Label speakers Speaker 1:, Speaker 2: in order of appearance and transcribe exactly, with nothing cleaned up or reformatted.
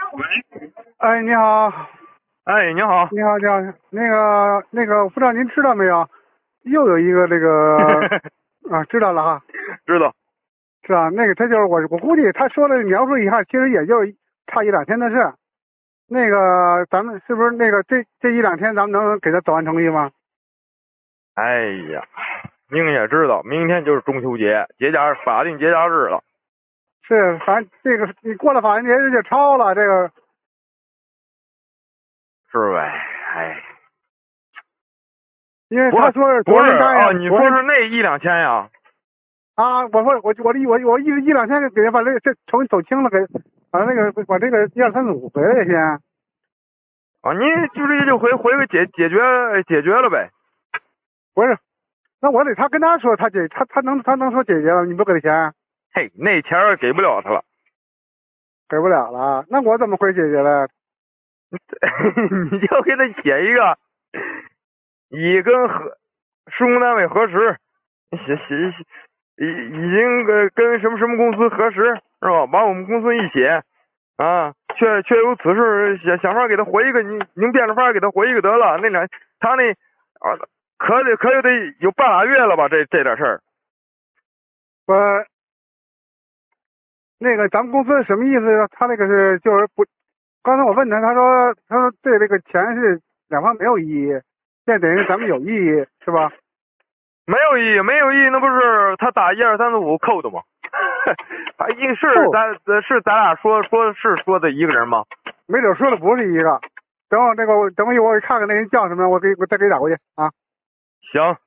Speaker 1: 喂，
Speaker 2: 哎，你好，
Speaker 1: 哎，你好，
Speaker 2: 你好，你好，那个那个，我不知道您知道没有，又有一个这个啊，知道了哈，
Speaker 1: 知道。
Speaker 2: 是吧？那个他就是我，我估计他说的描述一下，其实也就差一两天的事。那个咱们是不是那个这这一两天咱们能给他走完程序吗？
Speaker 1: 哎呀，您也知道，明天就是中秋节，节假法定节假日了。
Speaker 2: 是，反正这个你过了法定节日就超了，这个
Speaker 1: 是呗？哎，
Speaker 2: 因为他说是
Speaker 1: 不是
Speaker 2: 昨天答应，
Speaker 1: 啊？你说是那一两千呀？
Speaker 2: 啊，我说我我我我一一两天给他把这这程序走清了，给把那个把这个一二三四五回来先。
Speaker 1: 啊，您就直接就回回个解解决解决了呗？
Speaker 2: 不是，那我得他跟他说他解他他能他能说解决了，你不给他钱？
Speaker 1: 嘿，那钱儿给不了他了。
Speaker 2: 给不了了，那我怎么会解决了？
Speaker 1: 你就给他写一个，已跟核施工单位核实，写写写，已已经跟跟什么什么公司核实是吧？把我们公司一写啊，确确有此事，想想法给他回一个，您您变着法给他回一个得了。那两他那啊，可得可就得有半拉月了吧？这这点事儿。
Speaker 2: 我那个咱们公司什么意思？他那个是就是不，刚才我问他，他说他说对这个钱是两方没有异议，现在等于咱们有异议是吧？
Speaker 1: 没有异议，没有异议，那不是他打一二三四五扣的吗？他一是咱是咱俩说说是说的一个人吗？
Speaker 2: 没准说的不是一个。等会那个等会我看看那人叫什么，我给我再给打过去啊。
Speaker 1: 行。